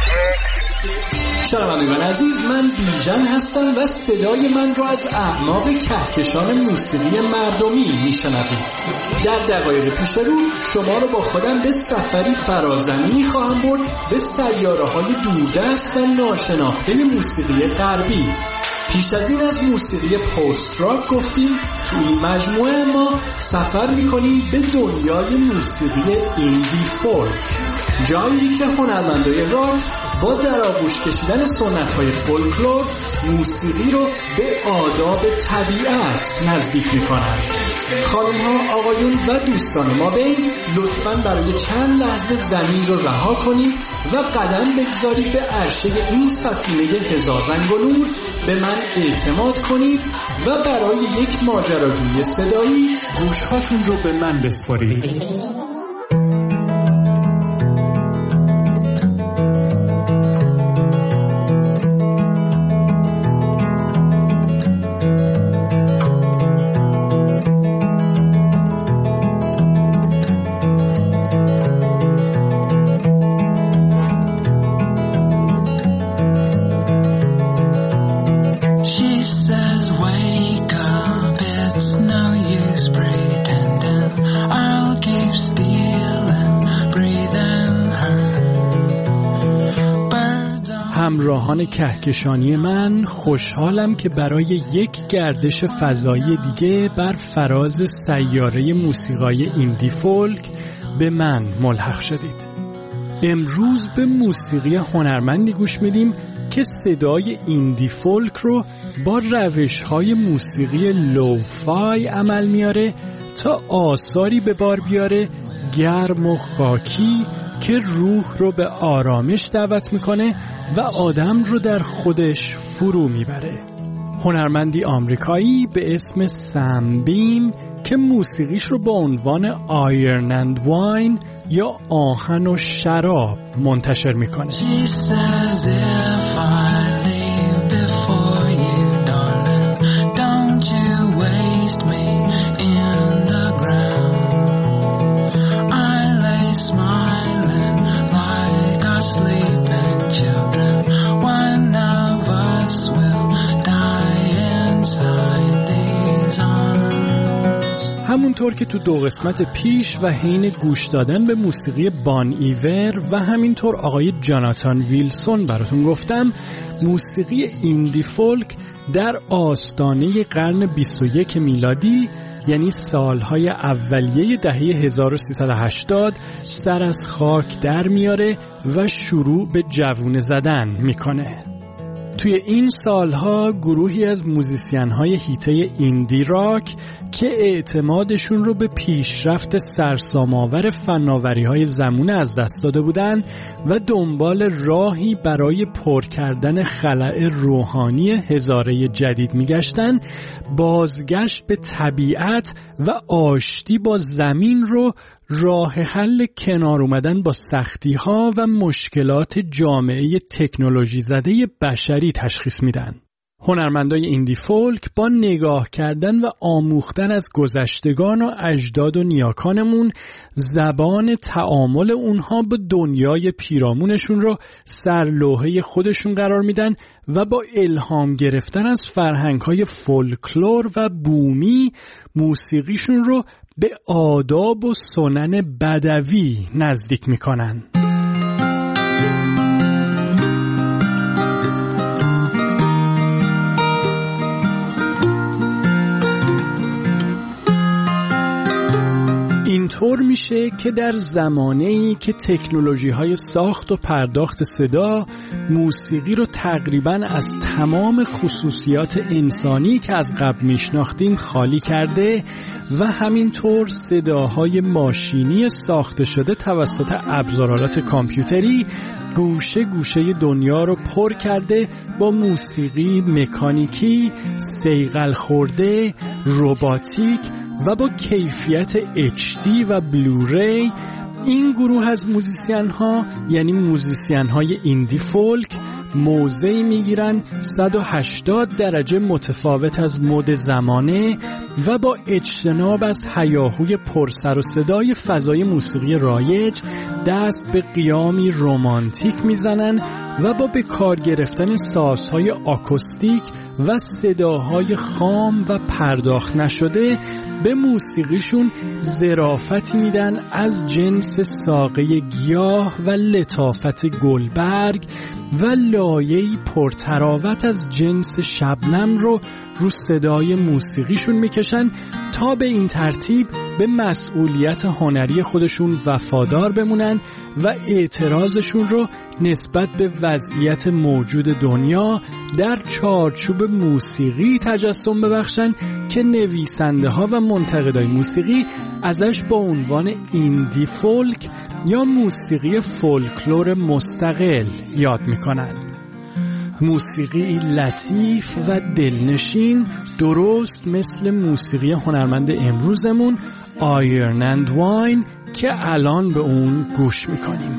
شنوندگان عزیز، من بیژن هستم و صدای من را از اعماق کهکشان موسیقی مردمی میشنوید. در دقایق پیش رو شما رو با خودم به سفری فرازمینی خواهم برد به سیاره‌های دوردست و ناشناخته موسیقی غربی. پیش از این از موسیقی پست راک گفتیم. تو این مجموعه ما سفر میکنیم به دنیای موسیقی ایندی فولک، جایی که هنرمندای راک با در آغوش کشیدن سنت‌های فولکلور موسیقی رو به آداب طبیعت نزدیک می‌کنند. خانم‌ها، آقایون و دوستان ما بین، لطفاً برای چند لحظه زمین رو رها کنید و قدم بگذارید به عرشه این سفینه هزار رنگ و نور. به من اعتماد کنید و برای یک ماجراجویی صدایی گوش‌هاتون رو به من بسپارید. همراهان کهکشانی من، خوشحالم که برای یک گردش فضایی دیگه بر فراز سیاره موسیقای ایندی فولک به من ملحق شدید. امروز به موسیقی هنرمندی گوش میدیم که صدای ایندی فولک رو با روش‌های موسیقی لوفای عمل میاره تا آثاری به بار بیاره گرم و خاکی که روح رو به آرامش دعوت میکنه و آدم رو در خودش فرو میبره. هنرمندی آمریکایی به اسم سم بیم که موسیقیش رو با عنوان آیرن اند واین یا آهن و شراب منتشر میکنه. همونطور که تو 2 قسمت پیش و حین گوش دادن به موسیقی بان ایور و همینطور آقای جاناتان ویلسون براتون گفتم، موسیقی ایندی فولک در آستانه قرن 21 میلادی، یعنی سالهای اولیه دهه 1380 سر از خاک در میاره و شروع به جوونه زدن میکنه. توی این سالها گروهی از موزیسین‌های حیطه ایندی راک که اعتمادشون رو به پیشرفت سرسام‌آور فناوری‌های زمونه از دست داده بودن و دنبال راهی برای پر کردن خلأ روحانی هزاره جدید می‌گشتن، بازگشت به طبیعت و آشتی با زمین رو راه حل کنار اومدن با سختی‌ها و مشکلات جامعه تکنولوژی زده بشری تشخیص میدن. هنرمندای ایندی فولک با نگاه کردن و آموختن از گذشتگان و اجداد و نیاکانمون، زبان تعامل اونها با دنیای پیرامونشون رو سرلوحه خودشون قرار میدن و با الهام گرفتن از فرهنگ‌های فولکلور و بومی موسیقیشون رو به آداب و سنن بدوی نزدیک میکنن. اینطور میشه که در زمانه‌ای که تکنولوژی‌های ساخت و پرداخت صدا موسیقی رو تقریباً از تمام خصوصیات انسانی که از قبل میشناختیم خالی کرده و همینطور صداهای ماشینی ساخته شده توسط ابزارالات کامپیوتری گوشه گوشه دنیا رو پر کرده با موسیقی مکانیکی، صیقل خورده، رباتیک و با کیفیت HD و بلوری. این گروه از موزیسین ها، یعنی موزیسین های ایندی فولک، موضعی میگیرن 180 درجه متفاوت از مد زمانه و با اجتناب از هیاهوی پرسر و صدای فضای موسیقی رایج دست به قیامی رمانتیک میزنن و با به کار گرفتن سازهای آکوستیک و صداهای خام و پرداخت نشده به موسیقیشون ظرافتی میدن از جنس ساقه گیاه و لطافت گلبرگ و لایه‌ای پرتراوت از جنس شبنم رو صدای موسیقیشون میکشن تا به این ترتیب به مسئولیت هنری خودشون وفادار بمونن و اعتراضشون رو نسبت به وضعیت موجود دنیا در چارچوب موسیقی تجسم ببخشن که نویسنده ها و منتقدای موسیقی ازش با عنوان ایندی فولک یا موسیقی فولکلور مستقل یاد میکنن. موسیقی لطیف و دلنشین، درست مثل موسیقی هنرمند امروزمون آیرن اند واین که الان به اون گوش میکنیم.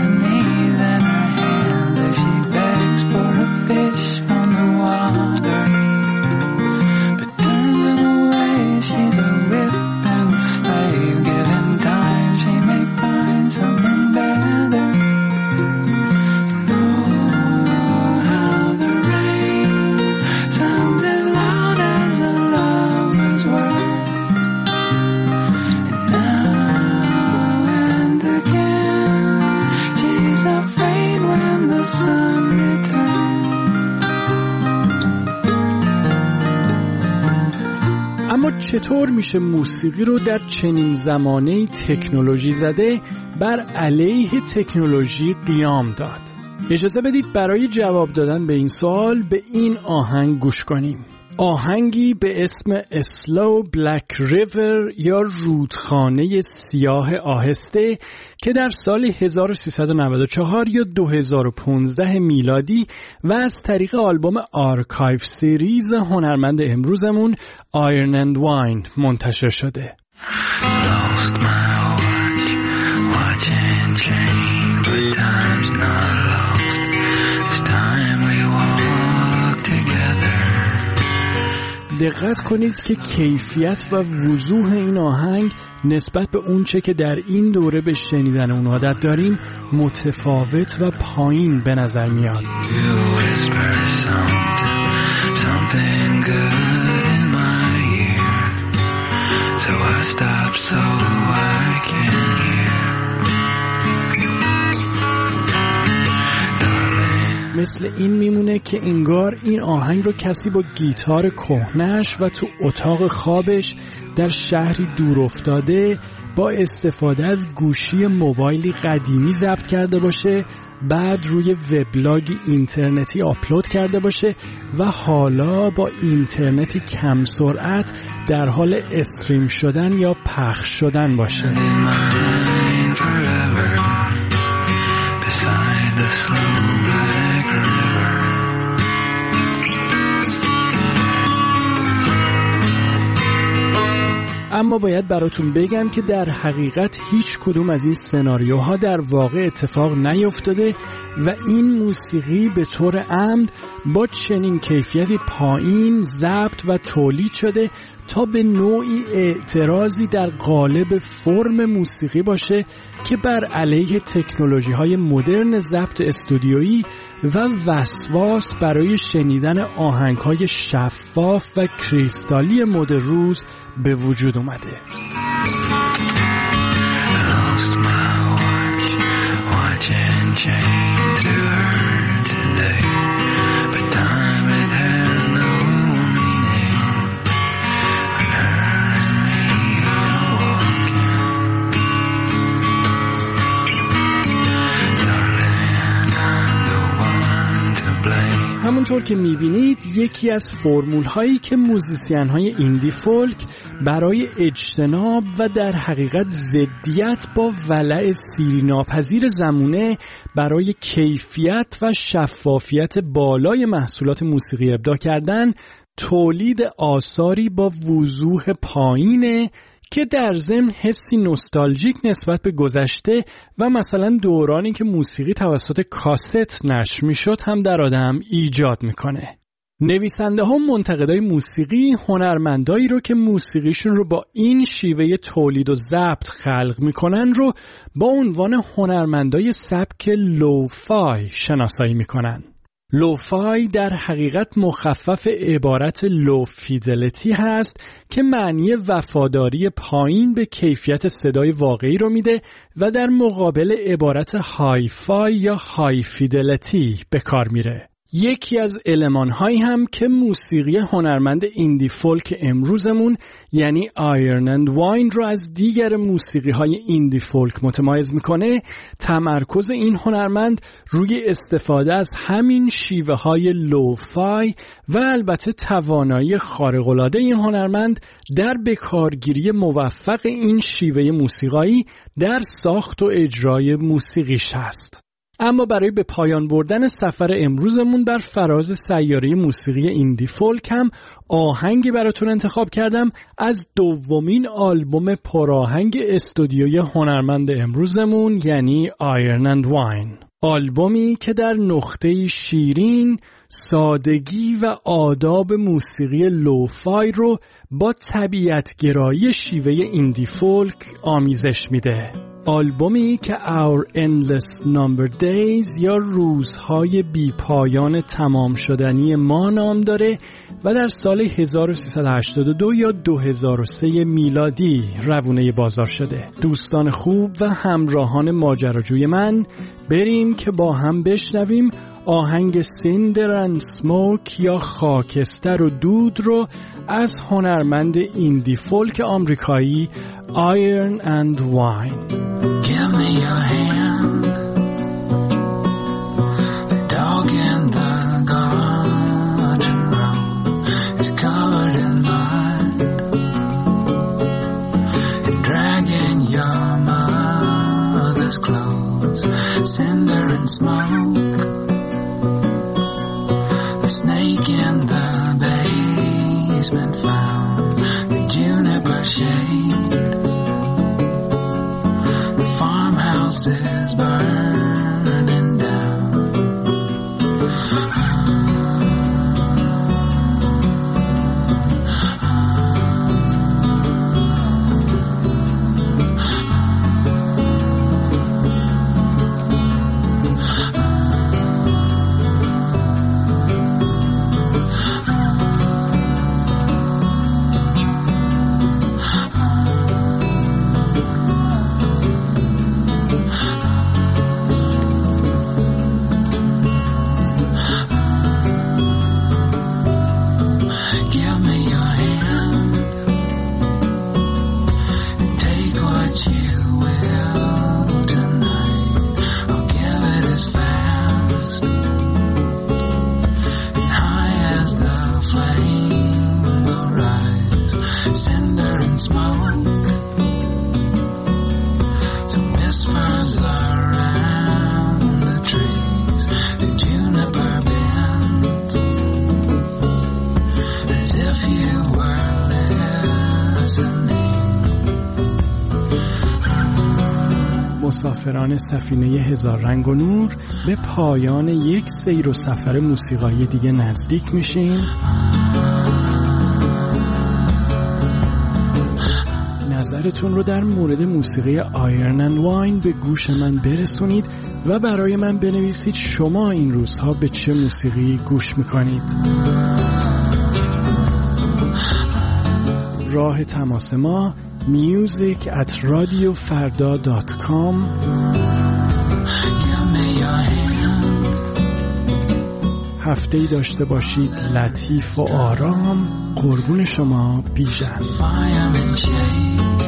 اما چطور میشه موسیقی رو در چنین زمانه‌ای تکنولوژی زده بر علیه تکنولوژی قیام داد؟ اجازه بدید برای جواب دادن به این سوال به این آهنگ گوش کنیم. آهنگی به اسم Slow Black River یا رودخانه سیاه آهسته که در سال 1394 یا 2015 میلادی و از طریق آلبوم آرکایو سیریز هنرمند امروزمون آیرن اند واین منتشر شده. دقت کنید که کیفیت و وضوح این آهنگ نسبت به اونچه که در این دوره به شنیدن اون عادت داریم متفاوت و پایین به نظر میاد. مثل این میمونه که انگار این آهنگ رو کسی با گیتار کهنش و تو اتاق خوابش در شهری دور افتاده با استفاده از گوشی موبایلی قدیمی ضبط کرده باشه، بعد روی وبلاگی اینترنتی آپلود کرده باشه و حالا با اینترنتی کم سرعت در حال استریم شدن یا پخش شدن باشه. اما باید براتون بگم که در حقیقت هیچ کدوم از این سناریوها در واقع اتفاق نیفتاده و این موسیقی به طور عمد با چنین کیفیتی پایین ضبط و تولید شده تا به نوعی اعتراضی در قالب فرم موسیقی باشه که بر علیه تکنولوژی‌های مدرن ضبط استودیویی و وسواس برای شنیدن آهنگ‌های شفاف و کریستالی مد روز به وجود اومده. همونطور که میبینید یکی از فرمول هایی که موزیسین های ایندی فولک برای اجتناب و در حقیقت ضدیت با ولع سیریناپذیر زمونه برای کیفیت و شفافیت بالای محصولات موسیقی ابداع کردن، تولید آثاری با وضوح پایینه که در ضمن حسی نوستالژیک نسبت به گذشته و مثلا دورانی که موسیقی توسط کاست نشر میشد هم در آدم ایجاد میکنه. نویسنده ها منتقدای موسیقی هنرمندایی رو که موسیقیشون رو با این شیوه تولید و ضبط خلق میکنن رو با عنوان هنرمندای سبک لوفای شناسایی میکنن. لوفای در حقیقت مخفف عبارت لو فیدلیتی هست که معنی وفاداری پایین به کیفیت صدای واقعی رو میده و در مقابل عبارت های فای یا های فیدلیتی به کار میره. یکی از المان‌هایی هم که موسیقی هنرمند ایندی فولک امروزمون یعنی آیرن اند واین رو از دیگر موسیقی‌های ایندی فولک متمایز میکنه، تمرکز این هنرمند روی استفاده از همین شیوه‌های لوفای و البته توانایی خارق‌العاده این هنرمند در بکارگیری موفق این شیوه موسیقایی در ساخت و اجرای موسیقیش هست. اما برای به پایان بردن سفر امروزمون بر فراز سیاره موسیقی ایندی فولک هم آهنگی براتون انتخاب کردم از دومین آلبوم پرآهنگ استودیوی هنرمند امروزمون یعنی آیرن اند واین. آلبومی که در نقطه شیرین، سادگی و آداب موسیقی لوفای رو با طبیعت‌گرایی شیوه ایندی فولک آمیزش میده. آلبومی که Our Endless Number Days یا روزهای بی پایان تمام شدنی ما نام داره و در سال 1382 یا 2003 میلادی روونه بازار شده. دوستان خوب و همراهان ماجراجوی من، بریم که با هم بشنویم آهنگ Cinder and Smoke یا خاکستر و دود رو از هنرمند ایندی فولک آمریکایی Iron and Wine. Give me your hand. The dog in the garden room is covered in mud, and dragging your mother's clothes, cinder and smoke. The snake in the basement found the juniper shade. Farmhouse is burning down. مسافران سفینه هزار رنگ و نور به پایان یک سیر و سفر موسیقایی دیگه نزدیک میشیم. نظرتون رو در مورد موسیقی آیرن اند واین به گوش من برسونید و برای من بنویسید شما این روزها به چه موسیقی گوش میکنید. راه تماس ما music@radiofarda.com. هفته‌ای داشته باشید لطیف و آرام. قربون شما بیژن.